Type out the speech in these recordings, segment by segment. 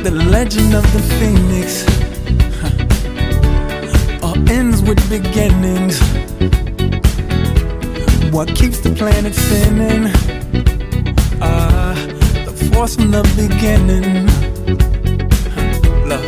The legend of the phoenix all ends with beginnings. What keeps the planet spinning? The force from the beginning. Love.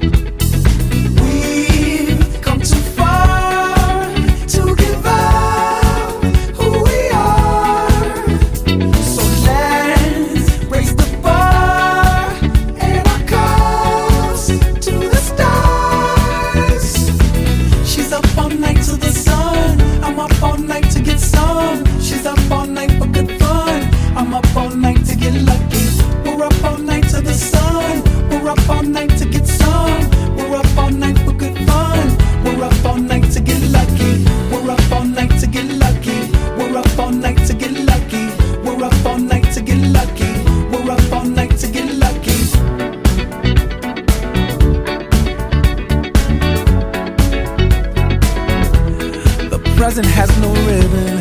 We've come too far to give up who we are. So let's raise the bar and our cups to the stars. She's up all night to the sun. I'm up all night to get some. She's up all night for good fun. I'm up all night to get lucky. We're up all night to the sun. We're up all night to get some. We're up all night for good fun. We're up all night to get lucky. We're up all night to get lucky. We're up all night to get lucky. We're up all night to get lucky. We're up all night to get lucky. The present has no ribbon.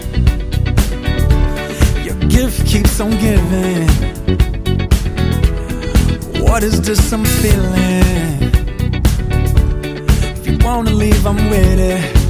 Your gift keeps on giving. What is this I'm feeling? If you wanna leave, I'm with it.